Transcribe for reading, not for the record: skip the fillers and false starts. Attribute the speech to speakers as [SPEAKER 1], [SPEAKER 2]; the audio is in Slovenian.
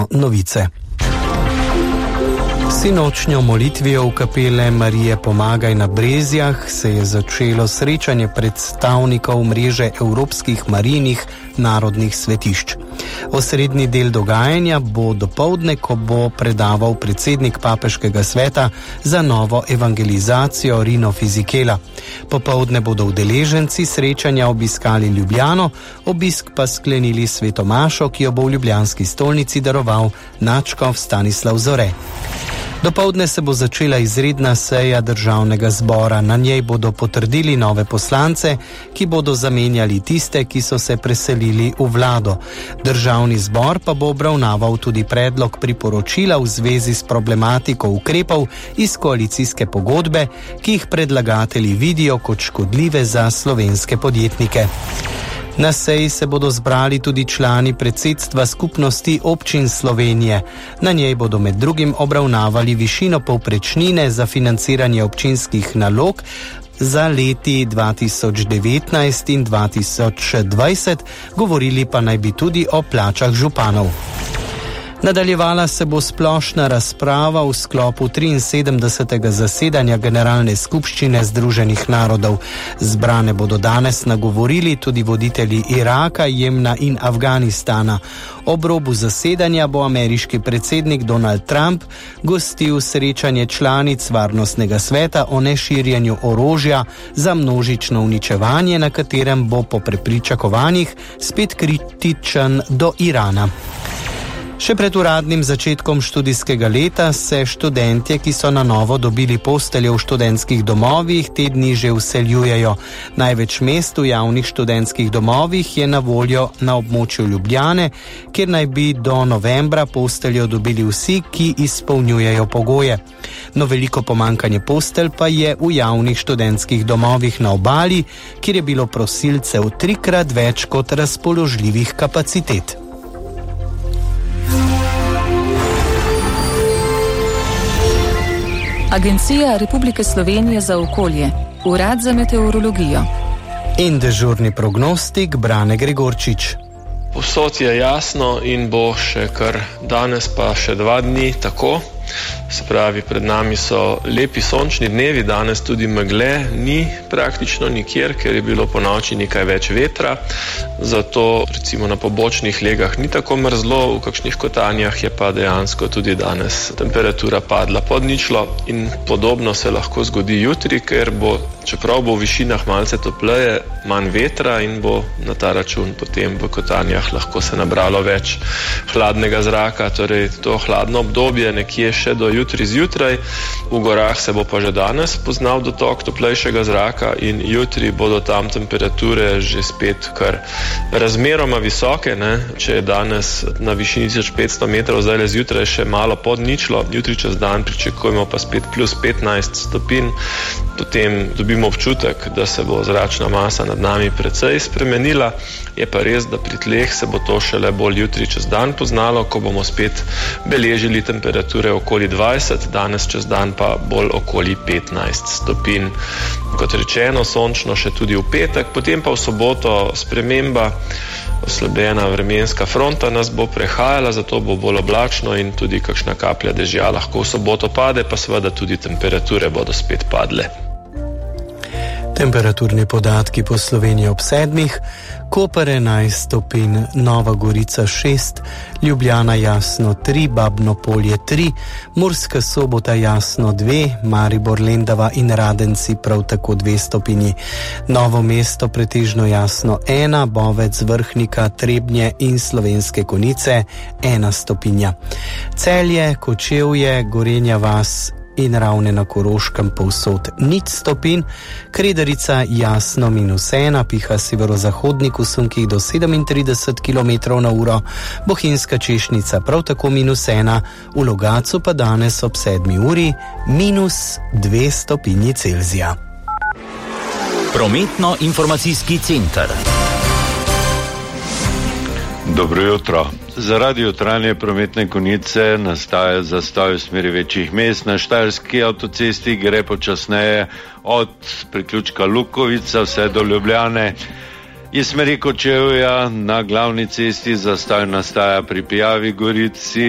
[SPEAKER 1] novice. Sinočnjo molitvijo v kapele Marije Pomagaj na Brezjah se je začelo srečanje predstavnikov mreže evropskih marijnih narodnih svetišč. Osrednji del dogajanja bo dopoldne, ko bo predaval predsednik papeškega sveta za novo evangelizacijo Rino Fisichella. Popoldne bodo udeleženci srečanja obiskali Ljubljano, obisk pa sklenili sveto mašo, ki jo bo v ljubljanski stolnici daroval nadškof Stanislav Zore. Dopoldne se bo začela izredna seja državnega zbora. Na njej bodo potrdili nove poslance, ki bodo zamenjali tiste, ki so se preselili v vlado. Državni zbor pa bo obravnaval tudi predlog priporočila v zvezi s problematiko ukrepov iz koalicijske pogodbe, ki jih predlagatelji vidijo kot škodljive za slovenske podjetnike. Na seji se bodo zbrali tudi člani predsedstva skupnosti občin Slovenije. Na njej bodo med drugim obravnavali višino povprečnine za financiranje občinskih nalog za leti 2019 in 2020, govorili pa naj bi tudi o plačah županov. Nadaljevala se bo splošna razprava v sklopu 73. zasedanja Generalne skupščine Združenih narodov. Zbrane bodo danes nagovorili tudi voditelji Iraka, Jemna in Afganistana. Ob robu zasedanja bo ameriški predsednik Donald Trump gostil srečanje članic Varnostnega sveta o neširjenju orožja za množično uničevanje, na katerem bo po prepričakovanjih spet kritičen do Irana. Še pred uradnim začetkom študijskega leta se študentje, ki so na novo dobili postelje v študentskih domovih, te dni že vseljujejo. Največ mest v javnih študentskih domovih je na voljo na območju Ljubljane, kjer naj bi do novembra posteljo dobili vsi, ki izpolnjujejo pogoje. No, veliko pomanjkanje postelj pa je v javnih študentskih domovih na Obali, kjer je bilo prosilcev 3-krat več kot razpoložljivih kapacitet.
[SPEAKER 2] Agencija Republike Slovenije za okolje, Urad za meteorologijo
[SPEAKER 1] in dežurni prognostik Brane Gregorčič.
[SPEAKER 3] Povsod je jasno in bo še kar danes pa še 2 dni tako. Se pravi, pred nami so lepi sončni dnevi, danes tudi megle ni praktično nikjer, ker je bilo po noči nekaj več vetra, zato recimo na pobočnih legah ni tako mrzlo, v kakšnih kotanjah je pa dejansko tudi danes temperatura padla pod ničlo in podobno se lahko zgodi jutri, ker bo, čeprav bo v višinah malce topleje, manj vetra in bo na ta račun potem v kotanjah lahko se nabralo več hladnega zraka, torej to hladno obdobje nekje še do jutri zjutraj. V gorah se bo pa že danes poznal dotok toplejšega zraka in jutri bodo tam temperature že spet kar razmeroma visoke, ne? Če je danes na višini 1500 metrov, zdaj le zjutraj še malo pod ničlo, jutri čez dan pričakujemo pa spet plus 15 stopinj, potem dobimo občutek, da se bo zračna masa nad nami precej spremenila. Je pa res, da pri tleh se bo to šele bolj jutri čez dan poznalo, ko bomo spet beležili temperature okoli 20, danes čez dan pa bolj okoli 15 stopinj. Kot rečeno, sončno še tudi v petek, potem pa v soboto sprememba, oslabljena vremenska fronta nas bo prehajala, zato bo bolj oblačno in tudi kakšna kaplja dežja lahko v soboto pade, pa seveda tudi temperature bodo spet padle.
[SPEAKER 1] Temperaturni podatki po Sloveniji ob 7, Koper 11 stopinj, Nova Gorica 6, Ljubljana jasno 3, Babno Polje 3, Murska Sobota jasno 2, Maribor, Lendava in Radenci prav tako 2 stopinji, Novo mesto pretežno jasno 1, Bovec, Vrhnika, Trebnje in Slovenske Konjice 1 stopinja. Celje, Kočevje, Gorenja vas in Ravne na Koroškem povsod 0 stopinj, Kredarica jasno -1, piha severozahodnik v sunkih do 37 km/h, Bohinjska Češnica prav tako -1, v Logatcu pa danes ob 7 uri -2 stopinji Celzija.
[SPEAKER 4] Prometno-informacijski center.
[SPEAKER 5] Dobro jutro. Zaradi jutranje prometne konice nastaja zastoj v smeri večjih mest. Na Štajerski avtocesti gre počasneje od priključka Lukovica vse do Ljubljane. Iz smeri Kočevja na glavni cesti zastoj nastaja pri Pijavi Gorici